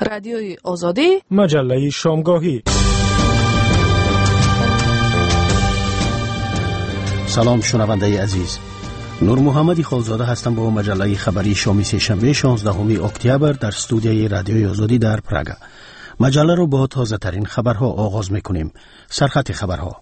رادیوی آزادی، مجله شامگاهی. سلام شنونده عزیز، نور محمدی خالزاده هستم با مجله خبری شامی سه‌شنبه 16 اکتبر در استودیوی رادیوی آزادی در پراگ. مجله رو با تازه ترین خبرها آغاز میکنیم. سرخط خبرها.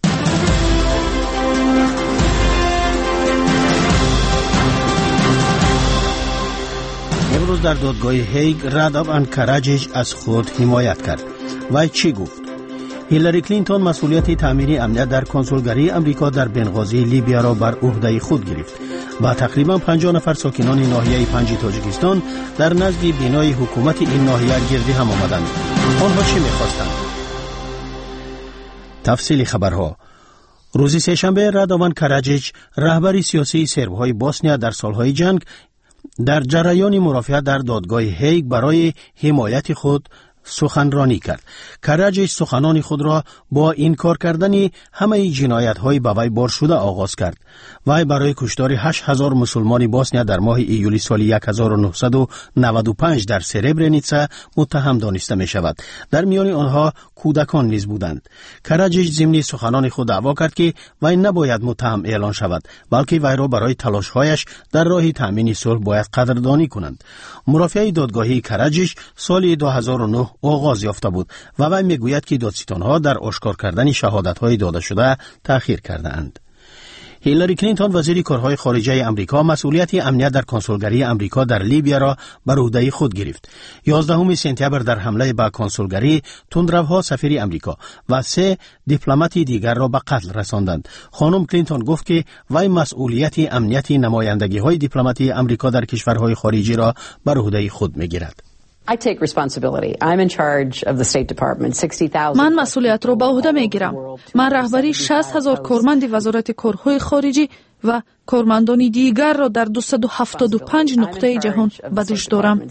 امروز در دادگاه هیگ رادوان کاراجیچ از خود حمایت کرد. وی چی گفت؟ هیلاری کلینتون مسئولیت تامینی امنیت در کنسولگری امریکا در بنغازی لیبیا را بر عهده خود گرفت و تقریبا 50 نفر ساکنان ناحیه 5 تاجیکستان در نزد بینای حکومت این ناحیه گردی هم آمدند. آنها چی می‌خواستند؟ تفصیل خبرها. روز سه‌شنبه رادوان کاراجیچ رهبر سیاسی سرب‌های بوسنیا در سالهای جنگ در جریان مرافعه در دادگاه هیگ برای حمایت خود سخنرانی کرد. کاراجیچ سخنان خود را با انکار کردن همه جنایت‌های به وی بار شده آغاز کرد. وی برای کشتار 8000 مسلمان بوسنیا در ماه ایولی سال 1995 در سربرنیتسا متهم دانسته می شود. در میان آنها کودکان نیز بودند. کاراجیچ ضمن سخنان خود دعوا کرد که وی نباید متهم اعلان شود، بلکه وی را برای تلاش‌هایش در راه تامین صلح باید قدردانی کنند. مرافعه دادگاهی کاراجیچ سال 2009 آغاز یافته بود و وی میگوید که دادستان‌ها در آشکار کردن شهادت‌های داده شده تأخیر کرده‌اند. هیلاری کلینتون وزیر کارهای خارجه امریکا مسئولیت امنیت در کنسولگری امریکا در لیبیا را بر عهده خود گرفت. 11 سپتامبر در حمله به کنسولگری تندروها سفیر امریکا و 3 دیپلمات دیگر را به قتل رساندند. خانم کلینتون گفت که وی مسئولیت امنیت نمایندگی‌های دیپلماتی امریکا در کشورهای خارجی را بر عهده خود می‌گیرد. من مسئولیت را به عهده میگیرم. من رهبری 60,000 کارمند وزارت کارهای خارجی و کارمندان دیگر را در 275 نقطه جهان به دوش دارم.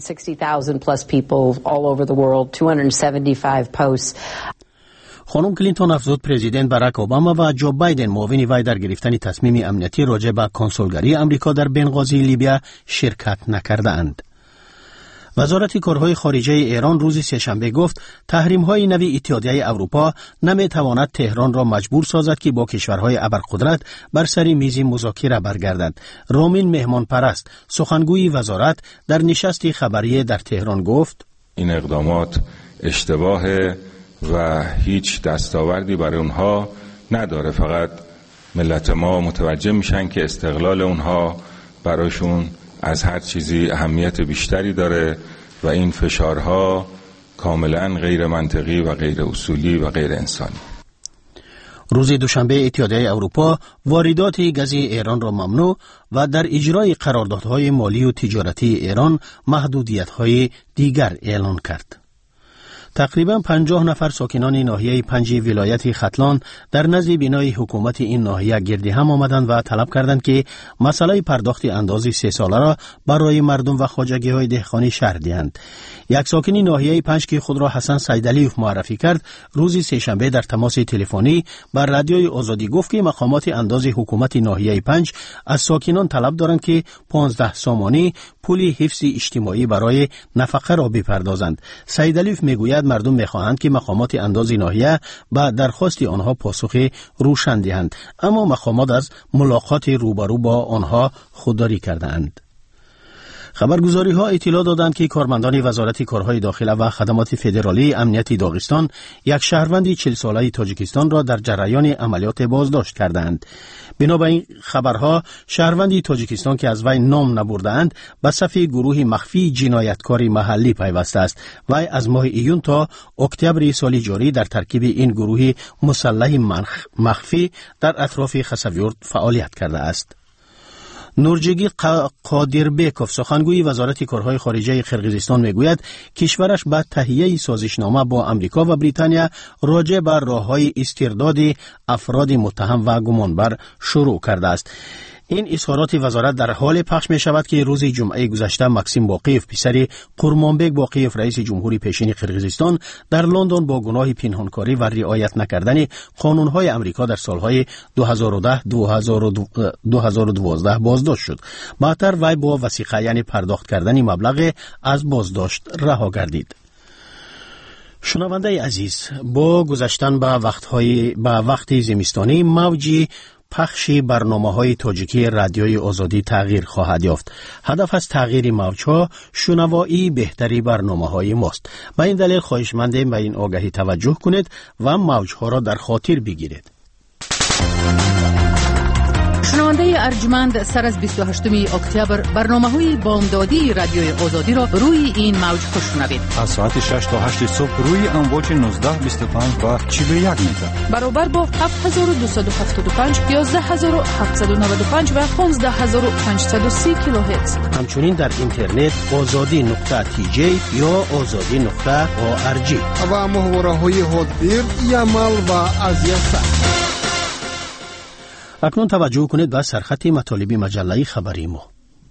خانم کلینتون افزود پرزیدنت باراک اوباما و جو بایدن معاون وی در گرفتن تصمیم امنیتی راجع به کنسولگری امریکا در بنغازی لیبیا شرکت نکردند. وزارت کارهای خارجه ایران روز سه‌شنبه گفت تحریم‌های نوی اتحادیه اروپا نمی‌تواند تهران را مجبور سازد که با کشورهای ابرقدرت بر سر میز مذاکره برگردد. رامین مهمان پرست سخنگوی وزارت در نشست خبری در تهران گفت این اقدامات اشتباهه و هیچ دستاوردی برای اونها نداره. فقط ملت ما متوجه میشن که استقلال اونها برایشون از هر چیزی اهمیت بیشتری داره و این فشارها کاملا غیر منطقی و غیر اصولی و غیر انسانی. روز دوشنبه اتحادیه اروپا واردات گاز ایران را ممنوع و در اجرای قراردادهای مالی و تجارتی ایران محدودیت‌های دیگر اعلان کرد. تقریبا 50 نفر ساکنان ناحیه 5 ولایت ختلان در نزد بینای حکومت این ناحیه گردی هم آمدند و طلب کردند که مسئله پرداخت اندازی 3 ساله را برای مردم و خواجگی‌های دهقانی شرح دهند. یک ساکن ناحیه 5 که خود را حسن سیدعلیوف معرفی کرد، روز سه‌شنبه در تماس تلفنی بر رادیوی آزادی گفت که مقامات اندازی حکومت ناحیه 5 از ساکنان طلب دارند که 15 سامانی پول حفظ اجتماعی برای نفقه را بپردازند. سیدعلیوف میگوید مردم میخواهند که مقامات اندازی ناحیه به درخواست آنها پاسخ روشن دهند، اما مقامات از ملاقات روبرو با آنها خودداری کردند. خبرگزاری ها اطلاع دادند که کارمندان وزارت کارهای داخله و خدمات فدرالی امنیت داغستان یک شهروند 40 ساله تاجیکستان را در جریان عملیات بازداشت کردند. بنابراین خبرها شهروند تاجیکستان که از وی نام نبردند به صف گروه مخفی جنایتکاری محلی پیوسته است و از ماه ایون تا اکتبر سال جاری در ترکیب این گروه مسلح مخفی در اطراف خسویورد فعالیت کرده است. نورجگی قادربیکوف سخنگوی وزارت کارهای خارجه قرقیزستان میگوید کشورش بعد تهیه سازشنامه با امریکا و بریتانیا راجع بر راه‌های استرداد افراد متهم و گمانبر شروع کرده است. این اظهارات وزارت در حال پخش می شود که روز جمعه گذشته مکسیم باقیف پسر قرمانبک باقیف رئیس جمهوری پیشین قرقیزستان در لندن با گناه پنهانکاری و رعایت نکردن قانونهای امریکا در سالهای 2010-2012 بازداشت شد. بعدتر وی با وثیقه یعنی پرداخت کردن مبلغ از بازداشت رها گردید. شنونده عزیز، با گذشتن به وقت زمستانی موج پخش برنامه‌های تاجیکی رادیوی آزادی تغییر خواهد یافت. هدف از تغییر موج‌ها شنوایی بهتری برنامه‌های ماست. به این دلیل خواهشمندیم به این آگاهی توجه کنید و موج‌ها را در خاطر بگیرید. شنونده ارجمند، سر از 28 اکتبر برنامه‌های بامدادی رادیوی آزادی را روی این موج بشنوید. از ساعت 6 تا 8 صبح روی امواج 1925 و 41 متر برابر با 7275، 11795 و 15530 کیلوهرتز. همچنین در اینترنت azadi.tj یا azadi.org و محوره‌های هاتبیر، یمل و ازیسا. اکنون توجه کنید به سرخط مطالب مجله خبری ما.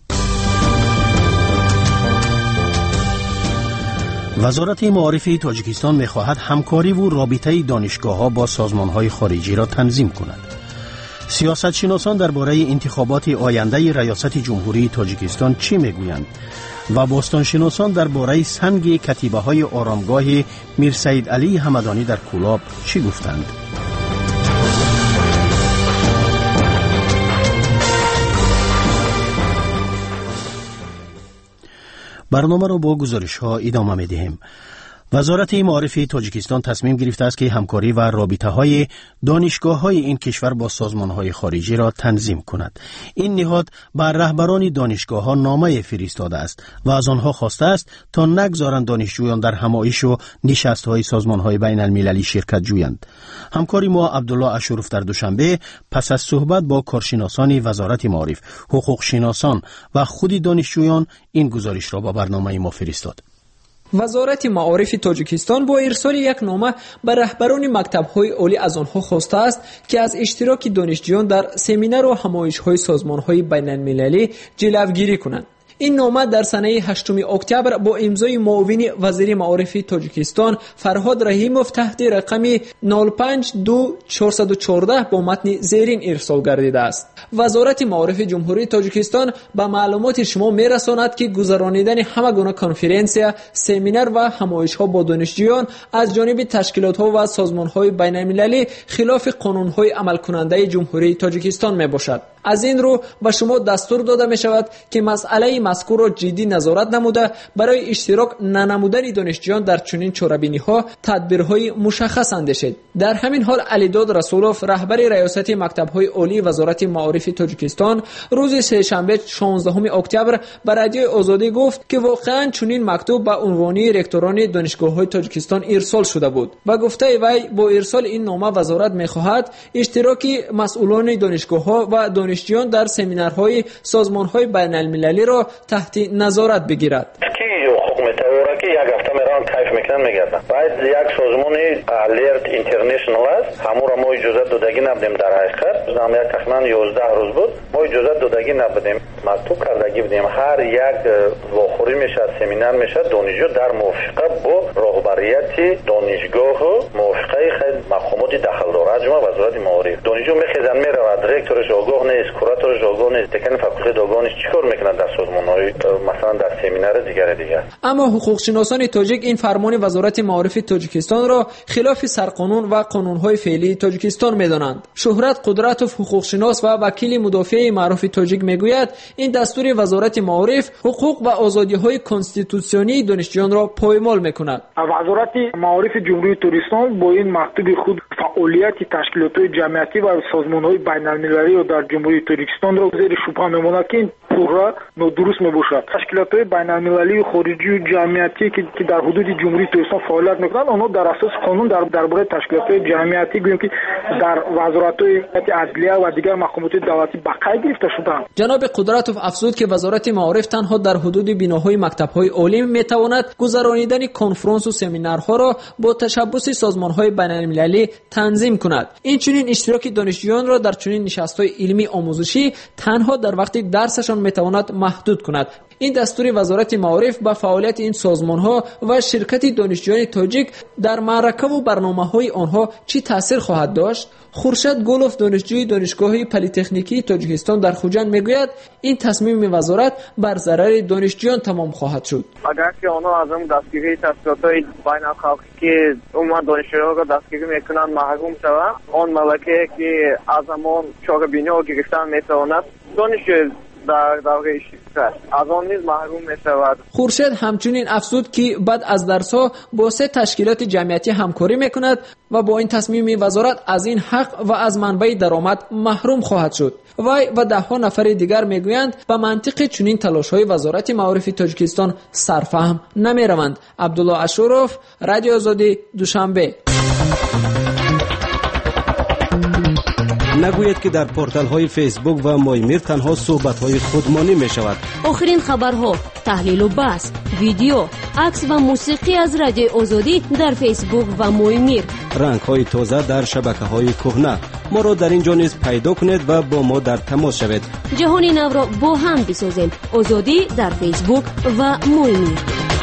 وزارت معارف تاجیکستان می‌خواهد همکاری و رابطه دانشگاه‌ها با سازمان‌های خارجی را تنظیم کند. سیاستشناسان درباره انتخابات آینده ریاست جمهوری تاجیکستان چی می‌گویند و باستانشناسان درباره سنگ کتیبه‌های آرامگاه میر سید علی همدانی در کولاب چی گفتند؟ برنامه را با گزارش ها ادامه می دهیم. وزارت معارف تاجیکستان تصمیم گرفته است که همکاری و رابطه های دانشگاه های این کشور با سازمان های خارجی را تنظیم کند. این نهاد بر رهبران دانشگاه ها نامه فرستاده است و از آنها خواسته است تا نگذارند دانشجویان در همایش و نشست های سازمان های بین المللی شرکت جویند. همکاری ما عبدالله اشرف در دوشنبه پس از صحبت با کارشناسان وزارت معارف، حقوق شناسان و خود دانشجویان این گزارش را با برنامه ما فرستاد. وزارت معارف تاجیکستان با ارسال یک نامه به رهبران مکتب‌های عالی از آنها خواسته است که از اشتراک دانشجویان در سمینار و همایش‌های سازمان‌های بین‌المللی جلوگیری کنند. این نامه در سنه 8 اکتبر با امضای معاون وزیر معارف تاجیکستان فرهاد رحیموف تحت رقم 052414 با متن زیرین ارسال گردیده است. وزارت معارف جمهوری تاجیکستان به معلومات شما میرساند که گذرانیدن همه گونه کنفرانسیا، سمینار و همایش‌ها با دانشجویان از جانب تشکیلات‌ها و سازمان‌های بین‌المللی خلاف قانون‌های عمل کننده جمهوری تاجیکستان میباشد. از این رو به شما دستور داده می شود که مسئله مذکور را جدی نظارت نموده برای اشتراک ننمودن دانشجویان در چنین چاره‌بینی‌ها تدبیرهای مشخص اندیشید. در همین حال علیداد رسولوف رهبر ریاست مکتب‌های عالی وزارت معارف تاجیکستان روز سه‌شنبه 16 اکتبر به رادیوی آزادی گفت که واقعاً چنین مکتوب به عنوان رکتوران دانشگاه‌های تاجیکستان ارسال شده بود و گفته وی با ارسال این نامه وزارت می‌خواهد اشتراک مسئولان دانشگاه‌ها و دانشجویان در سمینارهای سازمان‌های بین‌المللی را تحت نظارت بگیرد. که یک هفته میرن کیف میکنن میگردن. باید یک سازمان الرت اینترنشنال است، همون را ما اجازه دادگی نبودیم. در حقیقت زمان یک تقریبا 11 روز بود ما اجازه دادگی نبودیم، مکتوب کردگی بودیم. هر یک واخوری میشه، سمینار میشه، دانشجو در موافقه با رهبریت دانشگاه موافقه خود مقامات دخل داره. از جمله وزارت معارف دانشجو میخیزن میرود، رکتورش آگاه نیست، کوراتورش آگاه نیست، دکان فاکولته آگاه نیست، چیکار میکنن در سازمان‌های مثلا در سمینار دیگر. اما حقوقشناسان تاجیک این فرمان وزارت معارف تاجیکستان را خلاف سرقانون و قانون‌های فعلی تاجیکستان می‌دانند. شهرت قدرتوف حقوقشناس و وکیل مدافع معارف تاجیک میگوید این دستور وزارت معارف حقوق و آزادی‌های کنستیتوسیونی دانشجویان را پایمال می‌کند. وزارت معارف جمهوری تاجیکستان با این مکتوب خود فعالیت تشکیلات‌های جمعیتی و سازمان‌های بین‌المللی را در جمهوری تاجیکستان را زیر شبهه می‌ماند که این پورا نادرست میباشد. تشکیلات‌های بین‌المللی خارجی و جمعیتی که در حدود جمهوری تاجیکستان فعالیت میکنند آنها در اساس قانون درباره تشکیلات‌های جمعیتی گوییم که در وزارت‌های عدلیه و دیگر مقامات دولتی بقای گرفته شدند. جناب قدرتوف افزود که وزارت معارف تنها در حدود بناهای مکتب‌های عالی میتواند گذرانیدن کنفرانس و سمینارها را با تشبث سازمان‌های بین‌المللی تنظیم کند. این چنین اشتراک دانشجویان را در چنین نشست‌های علمی آموزشی تنها در وقت درسشان میتواند محدود کند. این دستور وزارت معارف به فعالیت این سازمان‌ها و شرکت دانشجویان تاجیک در معرکه و برنامه‌های آنها چی تاثیر خواهد داشت؟ خورشید گلوف دانشجوی دانشگاه پلی‌تکنیکی تاجیکستان در خوجند میگوید این تصمیم وزارت بر ضرر دانشجویان تمام خواهد شد. اگر که آنها از اون دستگیری تحصیلات‌های بین‌الخلقی که عموما دانشجوها را دستگیری میکنند محروم شوند، آن ملکه که از همان چاره بینی گرفتن میتواند دانشجو در دوره از آن نیز محروم می‌شود. خورشید همچنین افزود که بعد از درس‌ها با 3 تشکیلات جمعیتی همکاری می‌کند و با این تصمیم وزارت از این حق و از منبع درآمد محروم خواهد شد. وی و 10 نفر دیگر میگویند به منطق چنین تلاش‌های وزارت معارف تاجیکستان سرفهم نمی‌روند. عبدالله اشورف، رادیو آزادی، دوشنبه. نگوید که در پورتال‌های فیسبوک و مایمیر تنها صحبت‌های خودمانی می‌شود. آخرین خبرها، تحلیل و بحث، ویدیو، عکس و موسیقی از رادیو آزادی در فیسبوک و مایمیر. رنگ‌های تازه در شبکه‌های کهنه. ما را در اینجا نیز پیدا کنید و با ما در تماس شوید. جهان نو را با هم بسازیم. آزادی در فیسبوک و مایمیر.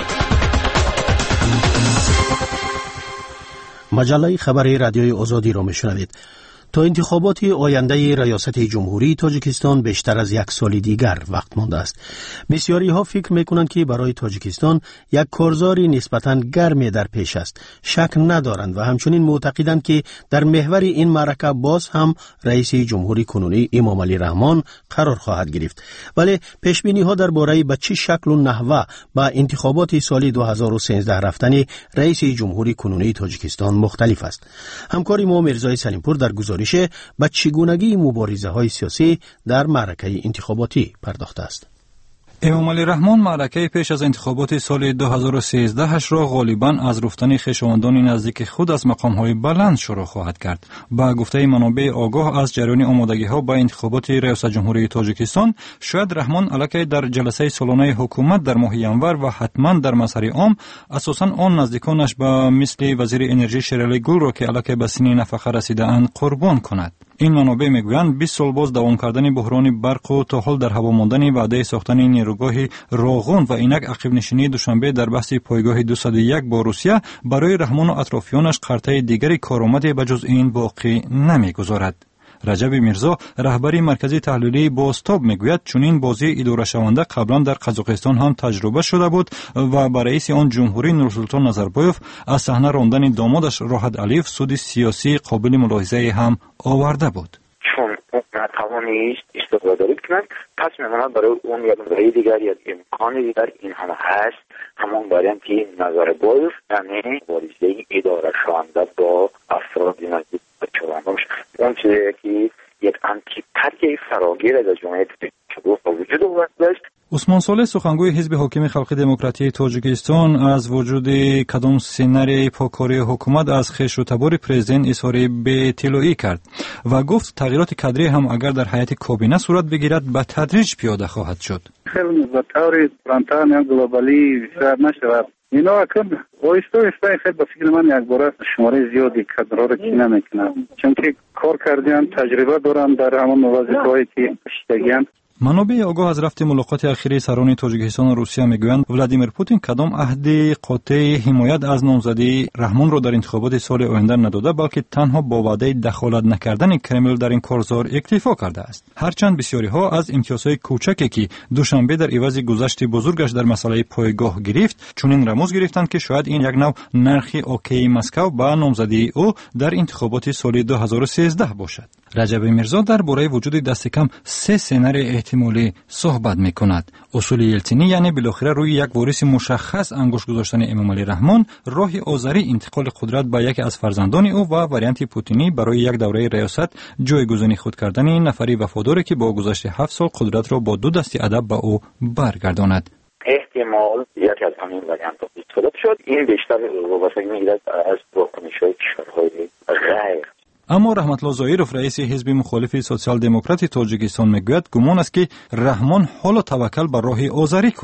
مجله خبری رادیوی آزادی را میشنوید. تا انتخابات آینده ریاست جمهوری تاجیکستان بیشتر از 1 سال دیگر وقت مانده است. بسیاری ها فکر میکنند که برای تاجیکستان یک کارزاری نسبتاً گرم در پیش است. شک ندارند و همچنین معتقدند که در محور این معرکه باز هم رئیس جمهوری کنونی امام علی رحمان قرار خواهد گرفت. ولی پیشبینی ها درباره به چه شکل و نحوه به انتخابات سال 2013 رفتن رئیس جمهوری کنونی تاجیکستان مختلف است. همکار ما مرزای سلیمپور در به چگونگی مبارزه های سیاسی در معرکه انتخاباتی پرداخته است. امام علی رحمان معرکه پیش از انتخابات سال 2013 را غالباً از رفتن خویشاوندان نزدیک خود از مقام‌های بلند شروع خواهد کرد. با گفته منابع آگاه از جریان آمادگی‌ها به انتخابات ریاست جمهوری تاجیکستان، شاید رحمان علاکه در جلسه سالانه حکومت در ماه ینور و حتماً در مسیر عام اساساً آن نزدیکانش به مثل وزیر انرژی شیرعلی گل را که علاکه به سن نفقه رسیده‌اند قربان کند. این منابع میگویند 20 سال باز دوام کردن بحران برق و تا حال در هوا ماندن وعده ساختن نیروگاه راغون و اینک عقب نشینی دوشنبه در بحث پایگاه 201 با روسیه برای رحمان و اطرافیانش قرطه دیگری کارآمدی بجز این باقی نمیگذارد. رجب میرزا رهبری مرکزی تحلیلی بازتاب میگوید چنین بازی اداره شونده قبلا در قزاقستان هم تجربه شده بود و برای رئیس آن جمهوری نورسلطان نظربایف از صحنه راندن دامادش راحت علیف سود سیاسی قابل ملاحظه هم آورده بود. چون نتوانید استفاده کنند پس میماند برای اون یا برای دیگر یا امکان دیگر این هم هست همون وریانتی نظربایف یعنی مبارزه اداره شونده با افراد نزدیک چوانش اون چیزی که یک انتیپاتی فراگیر از جامعه با وجود آورد داشت. عثمان صالح سخنگوی حزب حاکم خلق دموکراتی تاجیکستان از وجود کدام سناریوی پاکاری حکومت از خویش و تبار پرزیدنت اظهار بی‌اطلاعی کرد و گفت تغییرات کادری هم اگر در هیئت کابینه صورت بگیرد به تدریج پیاده خواهد شد. خیلی به طور پرانتان یا گلوبالی شاید نشود. اینا کن آیسته خیلی به فکر من یک بار شماره زیادی کادرها را کی نمیکنند چون که کار کردن تجربه دارن در همون وظیفه‌هایی که اشتگیان. منابع آگاه از رفت ملاقات اخیری سران تاجیکستان و روسیه میگویند ولادیمیر پوتین کدام عهد قاطع حمایت از نامزدی رحمان را در انتخابات سال آینده نداده بلکه تنها با وعده دخالت نکردن کرمل در این کارزار اکتفا کرده است. هرچند بسیاری ها از امتیازهای کوچکی که دوشنبه در عوض گذشت بزرگش در مسئله پایگاه گرفت چنین رمز گرفتند که شاید این یک نوع نرخ اوکی مسکو با نامزدی او در انتخابات سال 2013 باشد. رجب میرزا درباره وجود دست کم 3 سناریوی احتمالی صحبت میکند. اصول یلتینی یعنی بالاخره روی یک وارث مشخص انگشت گذاشتن امام علی رحمان، راه آذری انتقال قدرت به یکی از فرزندان او و وریانت پوتینی برای یک دوره ریاست جایگزینی خود کردن نفری وفاداری که با گذشت 7 سال قدرت را با 2 دستی ادب به او برگرداند. احتمال یکی از همین وریانت استفاده شد. این بیشتر وابسته میگیرد از واکنش‌های کشورهای غیر. اما رحمت الله ظاهرов رئیس حزب مخالف سوسیال دموکرات تاجیکستان میگوید گمان است که رحمان حالا توکل بر راه آذری کند.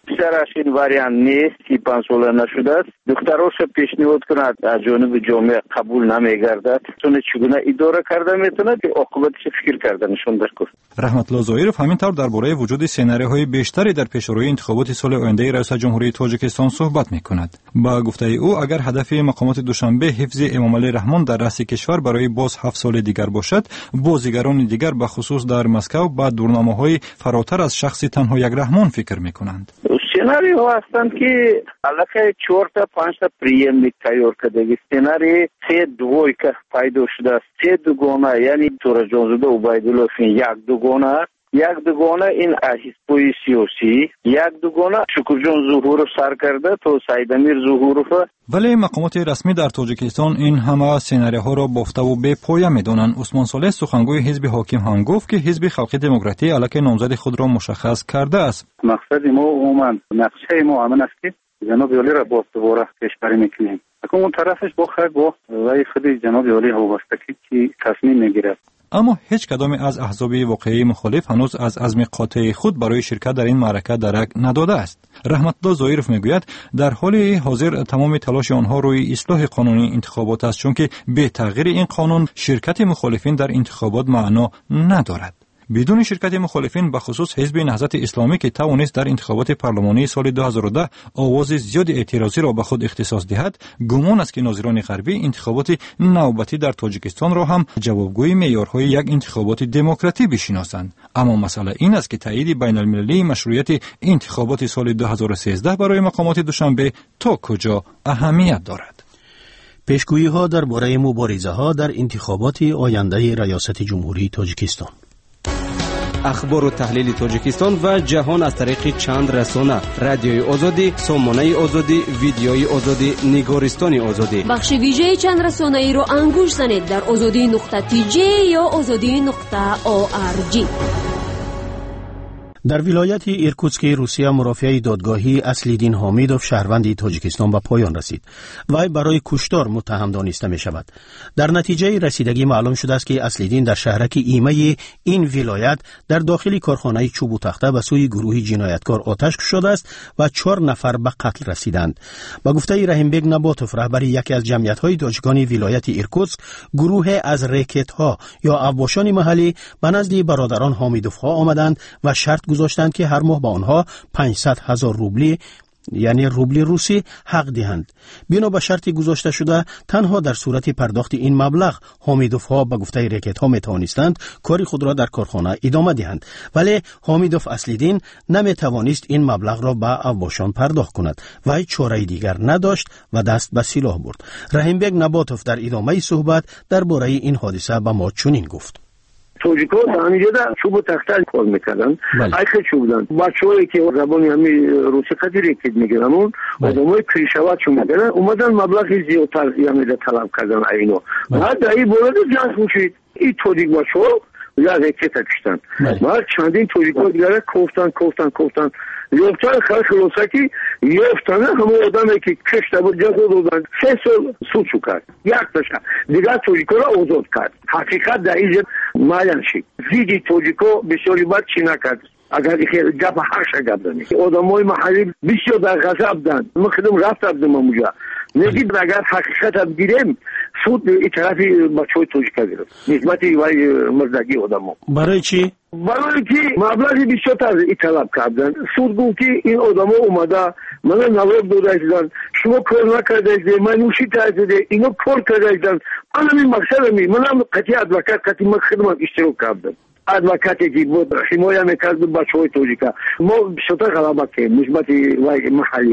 پسرش این وریان نیست که 5 ساله نشده است. دختراش پیشنهاد کند از جانب جامعه قبول نمیگردد. چگونه اداره کرده میتونه که عاقبتش فکر کردنشون در کن. رحمت الله ظاهرов همینطور درباره وجود سناریوهای بیشتری در پیشروی انتخابات سال آینده ریاست جمهوری تاجیکستان صحبت میکند. با گفته او اگر هدف مقامات دوشنبه حفظ امام علی رحمان در رأس کشور برای باز 7 سال دیگر باشد، بازیگران دیگر به خصوص در مسکو با دورنامه‌های فراتر از شخص تنها یک رحمان فکر میکنند. سناریو هستند که علاقه 4 تا 5 تا پریملیک تیار کرده. سناریو 3 دویکه پیدا شده است. 3 دوگانه یعنی تورا جانزاده و عبیدالله فین یک دوگانه، یک دوگانه این حزب‌های سیاسی، یک دوگانه شکرجان ظهورов سر کرده تا سیدامیر ظهورov. ولی مقامات رسمی در تاجیکستان این همه سناریوها را بافته و بی پایه می‌دانند. عثمان صالح سخنگوی حزب حاکم هم گفت که حزب خلق دموکراتی علیه نامزد خود را مشخص کرده است. مقصد ما عموما نقشه ما همین است که جناب عالی را با دوباره پیشبری میکنیم. اون طرفش با رای خود جناب عالی وابسته که تصمیم میگیرد. اما هیچ کدام از احزاب واقعی مخالف هنوز از عزم قاطع خود برای شرکت در این معرکه درک نداده است. رحمت الله ظاهرов میگوید در حال حاضر تمام تلاش آنها روی اصلاح قانونی انتخابات است، چون که به تغییر این قانون شرکت مخالفین در انتخابات معنا ندارد. بدون شرکت مخالفین به خصوص حزب نهضت اسلامی که توانست در انتخابات پارلمانی سال 2010 آواز زیاد اعتراضی را به خود اختصاص دهد، گمان است که ناظران غربی انتخابات نوبتی در تاجیکستان را هم جوابگوی معیارهای یک انتخابات دموکراتی بشناسند. اما مسئله این است که تایید بین المللی مشروعیت انتخابات سال 2013 برای مقامات دوشنبه تا کجا اهمیت دارد. پیشگویی‌ها درباره مبارزه‌ها در انتخابات آینده ریاست جمهوری تاجیکستان. اخبار و تحلیل تاجیکستان و جهان از طریق چند رسانه: رادیوی آزادی، سامانه آزادی، ویدیوی آزادی، نگارستان آزادی. بخش ویژه چند رسانه ای رو انگوش زنید در azadi.tj یا azadi.org. در ولایت ایرکوتسک روسیه مرافع دادگاهی اصلیدین حامیدوف شهروند تاجیکستان به پایان رسید. وی برای کشتار متهم دانسته می شود. در نتیجه رسیدگی معلوم شده است که اصلیدین در شهرک ایمه این ولایت در داخل کارخانه چوب و تخته به سوی گروه جنایتکار آتش کشیده است و 4 نفر به قتل رسیدند. با گفته رحیمبگ نباتوف رهبر یکی از جمعیت‌های دانشگاه ولایت ایرکوتسک، گروه از رکت‌ها یا ابوشان محلی به نزد برادران حامیدوف‌ها آمدند و شرط گذاشتند که هر ماه با آنها 500,000 روبلی یعنی روبل روسی حق دهند. بنا به شرطی گذاشته شده تنها در صورت پرداخت این مبلغ حامیدوف ها به گفته رکت ها می توانستند کار خود را در کارخانه ادامه دهند، ولی حامیدوف اصلیدین نمی توانست این مبلغ را به ابوشان پرداخت کند و هیچ چاره دیگر نداشت و دست به سلاح برد. رحیمبگ نباتوف در ادامه صحبت درباره این حادثه به ما چنین گفت: توجیک‌ها در همینجا در چوب و تخته کار میکردن. ایخه چوب بودن. بچه‌هایی که زبانی همین روسی خطی ریکید میگیرن اون آدمای پیشوات چون میگیرن اومدن مبلغی زیادتر یعنی طلب کردن اینو. بعد در این بورد جنگ میشید. این توجیک بچه‌ها یا ریکت کشتن. بعد چندین توجیک‌ها دیگه کوفتن یفتن خلاصکی یفتن همون آدمی که کشته بود جزا دادن 3 سال سوچو کرد. یک تاشا دیگر توجیک‌ها را آزاد کرد. حقیقت در اینجا معلوم شد. زیدی توجیک‌ها بسیاری بعد چی نکرد. اگر گپ هرش گپ دانی آدمای محلی بسیار در غضب بودند. ما خودم رفتم اونجا. نگید اگر حقیقت بگیریم سود این طرفی بچه‌های توجیک‌ها گرفت نسبت وای مردگی آدم‌ها. برای چی؟ برای که مبلغی بیشتر این طلب کردن. سود گفت که این آدم‌ها اومده من نواب دادن شما کار نکردید من نوشی تازه اینو کار کردن. من مقصد منم قطعی ادوکات قطعی من خدمت اشتراک کردم. ادوکاتی که بود حمایت میکرد بچه‌های توجیکا ما بیشتر غلبه کردیم نسبت وای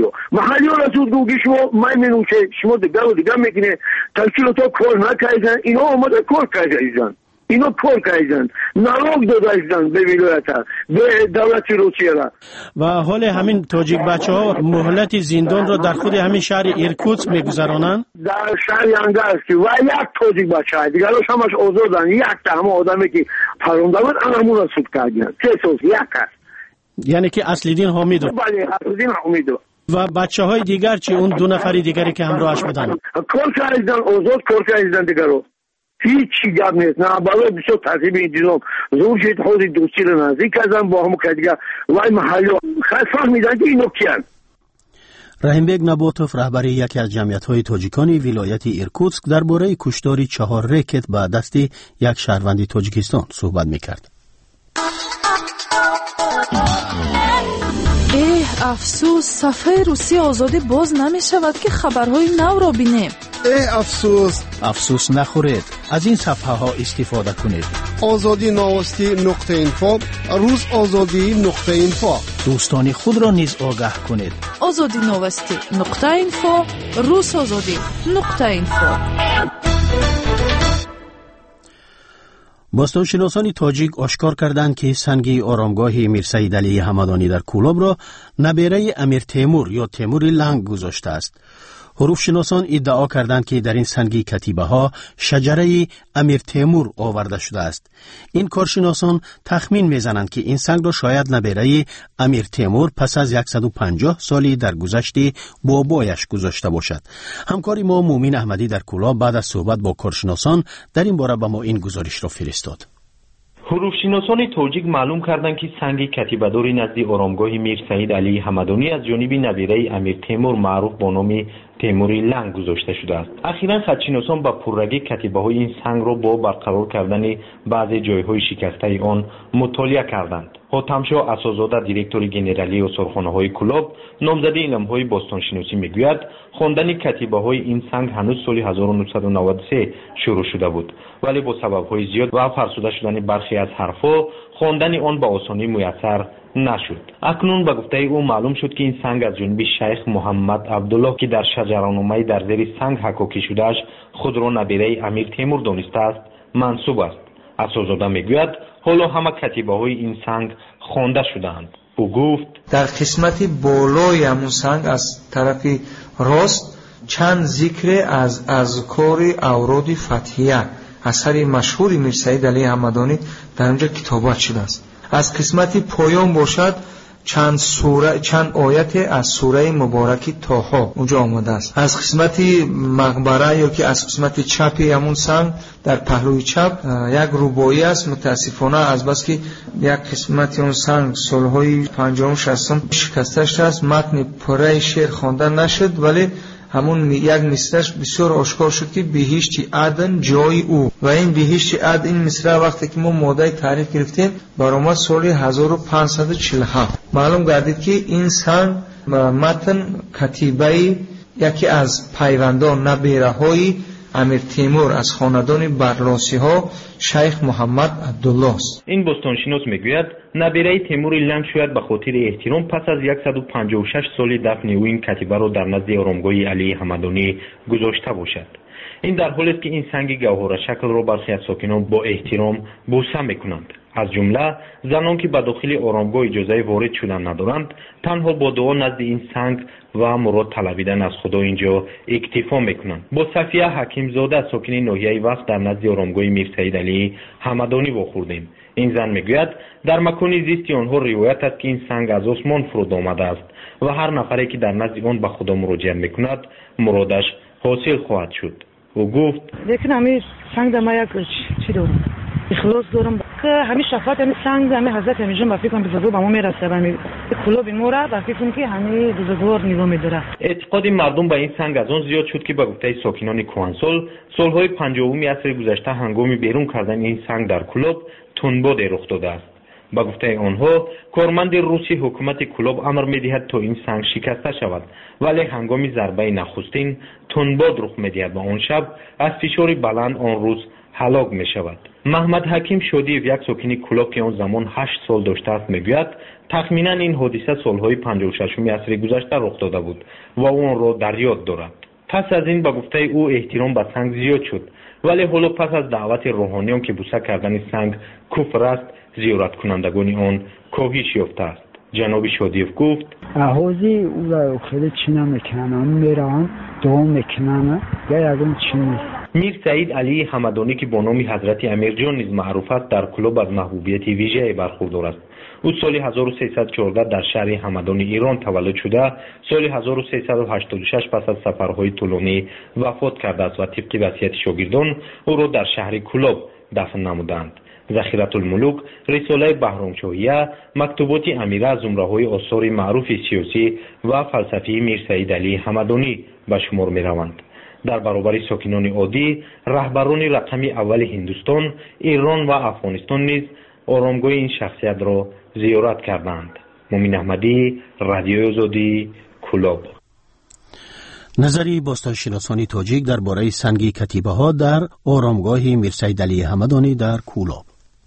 محلیو را سود گفت شما من نوشه شما دیگه میکنه تشکیل تو کار نکردن اینا اومده کار کردن اینا کار کردن نروگ دادن به ولایت به دولت روسیه را و حال همین توجیک بچه‌ها مهلت زندان را در خود همین شهر ایرکوتسک میگذرانند. در شهر انگارسکی و یک توجیک بچه دیگرش همش آزادن. یک تا همه آدمی که پرونده بود همون را سود کردن 3 سال یک است. یعنی که اصلیدین حامیدوف. بله اصلیدین حامیدوف و بچه‌های دیگر چی اون 2 نفری دیگری که همراهش بودن کار کردن آزاد کار کردن دیگرو هیچی گپ نیست. نه بالا بسیار ترتیب انتظام زور شد خود دوستی رو نزدیک کردن با هم که دیگه وای محلی خیلی فهمیدن که اینو کیان. رحیمبگ نباتوف رهبر یکی از جمعیت‌های تاجیکانی ولایت ایرکوتسک درباره کشتار 4 رکت به دست یک شهروند تاجیکستان صحبت می‌کرد. افسوس صفحه روسی آزادی باز نمی شود که خبرهای نو را بینیم. افسوس نخورید، از این صفحه ها استفاده کنید. آزادی نوستی نقطه اینفو، روز آزادی نقطه اینفو. دوستان خود را نیز آگاه کنید. آزادی نوستی نقطه اینفو، روز آزادی نقطه اینفو. باستانشناسان تاجیک آشکار کردند که سنگ آرامگاه میر سید علی همدانی در کولاب را نبیره امیر تیمور یا تیمور لنگ گذاشته است. حروف شناسان ادعا کردند که در این سنگ کتیبه ها شجره امیر تیمور آورده شده است. این کارشناسان تخمین میزنند که این سنگ را شاید نبیره امیر تیمور پس از 150 سالی در گذشت بابایش گذاشته باشد. همکاری ما مومین احمدی در کولاب بعد از صحبت با کارشناسان در این باره به ما این گزارش را فرستاد. حروفشناسان تاجیک معلوم کردند که سنگ کتیبه‌داری نزد آرامگاه میر سید علی همدانی از جانب نبیره امیر تیمور معروف با نام تیموری لنگ گذاشته شده است. اخیراً خطشناسان با پررگی کتیبه‌های این سنگ را با برقرار کردن بعضی جای‌های شکسته آن مطالعه کردند. حاتمشاه اساس‌زاده دیرکتور گنرالی استخوان‌های کولاب نامزد علم‌های باستانشناسی میگوید خواندن کتیبه‌های این سنگ هنوز سال 1993 شروع شده بود، ولی با سبب‌های زیاد و فرسوده شدن برخی از حرف‌ها خواندن آن به آسانی میسر نشد. اکنون به گفته او معلوم شد که این سنگ از جانب شیخ محمد عبدالله که در شجره‌نامه در زیر سنگ حکاکی شده‌اش خود را نبیره امیر تیمور دانسته است منسوب است. اساس‌زاده میگوید حالا همه کتیبه‌های این سنگ خوانده شده‌اند. او گفت در قسمت بالای همون سنگ از طرف راست چند ذکر از اذکار اوراد فتحیه اثر مشهور میر سید علی همدانی در اونجا کتابت شده است. از قسمت پایان باشد چند آیت از سوره مبارکی طه اونجا آمده است. از قسمت مقبره یا که از قسمت چپ همون سنگ در پهلوی چپ یک رباعی است. متاسفانه از بس که یک قسمت اون سنگ سالهای 50 60 شکسته شده است، متن پره شعر خوانده نشد، ولی همون یک مصرعش بسیار آشکار شد که بهشت عدن جای او و این بهشت عدن این مصرع وقتی که ما ماده تعریف گرفتیم برآمد سال 1547. معلوم گردید که این سنگ متن کتیبه یکی از پیوندان نبیره‌های امیر تیمور از خاندان برلاسی‌ها شیخ محمد عبدالله است. این باستانشناس میگوید نبیره تیمور لنگ شاید به خاطر احترام پس از 156 سال دفن او این کتیبه را در نزد آرامگاه علی همدانی گذاشته باشد. این در حالی است که این سنگ گوهر شکل را برخی از ساکنان با احترام بوسه میکنند. از جمله زنان که به داخل آرامگاه اجازه وارد شدن ندارند تنها با دعا نزد این سنگ و مراد طلبیدن از خدا اینجا اکتفا میکنند. با صفیه حکیم زاده ساکن ناحیه وست در نزد آرامگاه میر سید علی همدانی واخوردیم. این زن میگوید در مکان زیست آنها روایت است که این سنگ از آسمان فرود آمده است و هر نفری که در نزد آن به خدا مراجعه میکند مرادش حاصل خواهد شد. او گفت لیکن همین سنگ در ما یک چی دارم اخلاص دارم که همین شفاعت همین سنگ همین حضرت امیرجان با فکرم بزرگوار به ما میرسه و همین کلوب این مورا با فکرم که همین بزرگوار نگاه میداره. اعتقاد مردم به این سنگ از آن زیاد شد که به گفته ساکنان کهنسال سالهای 50 عصر گذشته هنگام بیرون کردن این سنگ در کلوب تندباد رخ داده است. با گفته آنها کارمند روسی حکومت کلوب امر می‌دهد تا این سنگ شکسته شود، ولی هنگام ضربه نخستین تندباد رخ می‌دهد و آن شب از فشار بلند آن روز هلاک می‌شود. محمد حکیم شادیف یک ساکن کلوب که آن زمان 8 سال داشته است میگوید تخمینا این حادثه سالهای 56 عصر گذشته رخ داده بود و آن را در یاد دارد. پس از این با گفته او احترام به سنگ زیاد شد، ولی حالا پس از دعوت روحانیان که بوسه کردن سنگ کفر است زیارت کنندگان آن کاهش یافته است. جناب شادیف گفت احوزی او را خیلی چی نمیکنن میرن دعا میکنن یا یکم چی نیست. میر سید علی همدانی که با نام حضرت امیرجان نیز معروف است در کلوب از محبوبیت ویژه‌ای برخوردار است. او سال 1314 در شهر همدان ایران تولد شده، سال 1386 پس از سفرهای طولانی وفات کرده است و طبق وصیت شاگردان او را در شهر کولاب دفن نمودند. ذخیرة الملوک، رساله بهرامشاهیه، مکتوبات امیره از زمره‌های آثار معروف سیاسی و فلسفی میر سعید علی همدانی به شمار می‌روند. در برابر ساکنان عادی، رهبران رقم اول هندوستان، ایران و افغانستان نیز آرامگاه این شخصیت را زیارت کردند. مومن احمدی، رادیوی آزادی، کولاب. نظری باستانشناسان تاجیک درباره سنگ کتیبه ها در آرامگاه میر سعید علی همدانی در کولاب.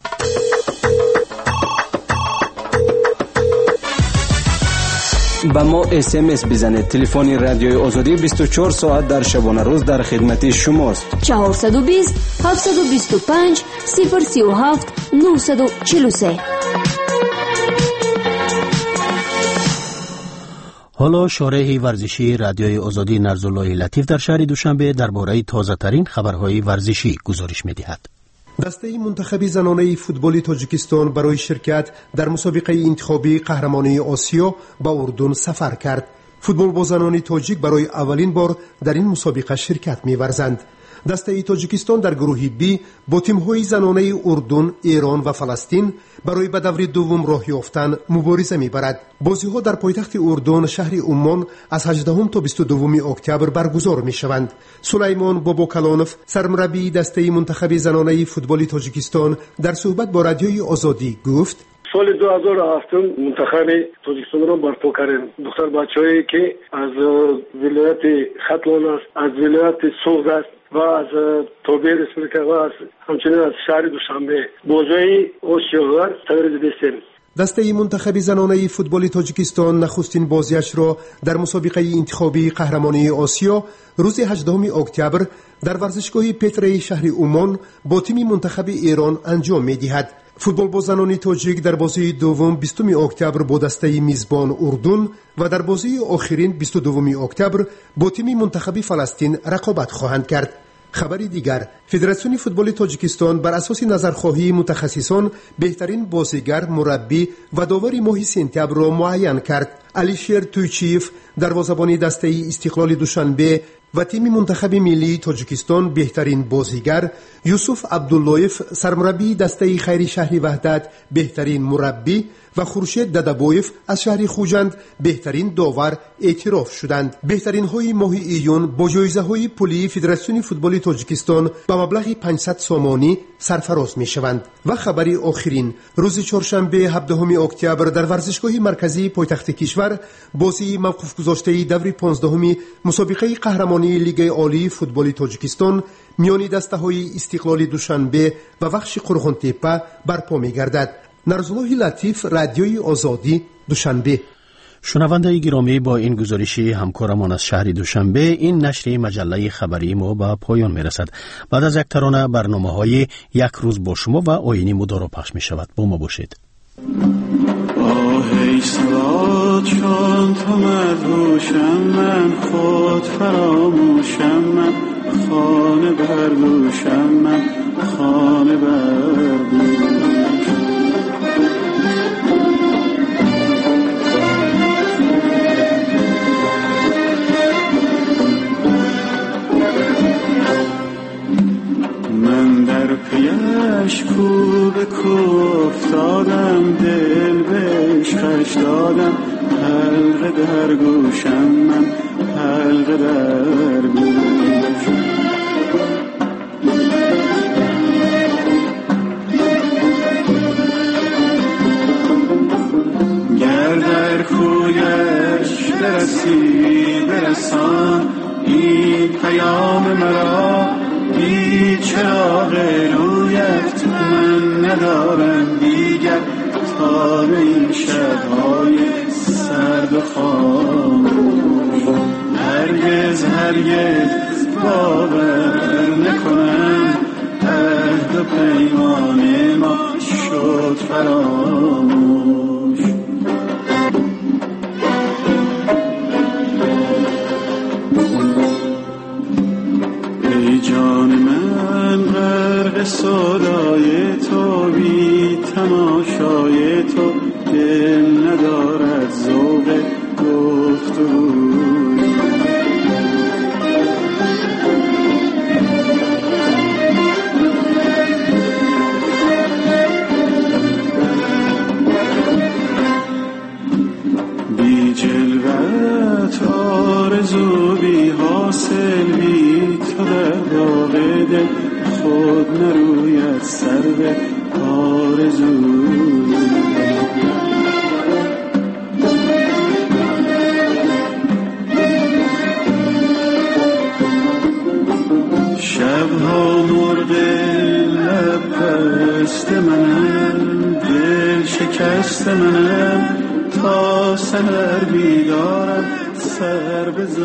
با ما SMS بزنید. تلفن رادیوی آزادی 24 ساعت در شبانه روز در خدمت شماست. 420 725 037 943. حالا شارح ورزشی رادیوی آزادی نرزالله لطیف در شهر دوشنبه درباره تازه ترین خبرهای ورزشی گزارش می‌دهد. دسته منتخب زنانه فوتبال تاجیکستان برای شرکت در مسابقه انتخابی قهرمانی آسیا به اردن سفر کرد. فوتبال با زنان تاجیک برای اولین بار در این مسابقه شرکت می‌ورزند. دسته تاجیکستان در گروه بی با تیم‌های زنانه اردن، ایران و فلسطین برای به دور دوم راه یافتن مبارزه می‌برد. بازی‌ها در پایتخت اردن شهر عمان از 18 تا 22 اکتبر برگزار می‌شوند. سلیمان باباکلانوف، سرمربی دسته منتخب زنانه فوتبال تاجیکستان، در صحبت با رادیوی آزادی گفت: سال 2007 منتخب تاجیکستان را برپا کردیم. دختر بچه‌هایی که از ولایت ختلان است، از ولایت سوز است و از توبه رسپولیکا و از همچنین از شهر دوشنبه بازی آسیاگر تغییر دستیم. دسته منتخب زنانه فوتبال تاجیکستان نخستین بازیش را در مسابقه انتخابی قهرمانی آسیا روز 18 اکتبر در ورزشگاه پتری شهر عمان با تیم منتخب ایران انجام می‌دهد. فوتبال با زنان تاجیک در بازی دوم 20 اکتبر با دسته میزبان اردن و در بازی آخرین 22 اکتبر با تیم منتخب فلسطین رقابت خواهند کرد. خبری دیگر، فدراسیون فوتبال تاجیکستان بر اساس نظرخواهی متخصصان بهترین بازیگر، مربی و داور ماه سپتامبر را معین کرد. علیشیر تویچیف، دروازه‌بان دسته استقلال دوشنبه و تیم منتخب ملی تاجیکستان بهترین بازیگر، یوسف عبداللایف، سرمربی دسته خیری شهر وحدت بهترین مربی و خورشید ددبویف از شهر خوجند بهترین داور اعتراف شدند. بهترین های ماه ایون با جایزه های پولی فدراسیون فوتبال تاجیکستان به مبلغ 500 سامانی سرفراز می شوند. و خبری آخرین، روز چهارشنبه 17 اکتبر در ورزشگاه مرکزی پایتخت کشور بازی موقوف گذاشته دور 15 مسابقه قهرمانی لیگ عالی فوتبال تاجیکستان میان دسته های استقلال دوشنبه و بخش قرغن تپه برپا می گردد. نرزالله لطیف، رادیوی آزادی، دوشنبه. شنونده گرامی، با این گزارشی همکارمان از شهر دوشنبه این نشر مجله خبری ما به پایان می رسد. بعد از یک ترانه برنامه‌های یک روز با شما و آیین مدارا پخش می شود. با ما باشید. ای سواد چون تو مدهوشم، من خود فراموشم، من خانه برگوشم، من خانه برگوشم. من در پیش کو به کو افتادم، دل به عشقش دادم، حلقه در گوشم، من حلقه در گوشم. گر در کویش برسی برسان این پیام مرا، بی چراغ رویت من ندارم دیگر تا به این شب‌های سرد و خاموش. هرگز هرگز باور نکنم عهد و پیمان ما شد فراموش. ای جان من غرق سودای تو، بی تماشای تو آرزو بی حاصل بی تو در باغ دل خود نروید سر به آرزو. شبها مرغ لب پست منم، دل شکست منم، تا سحر بیدارم سر به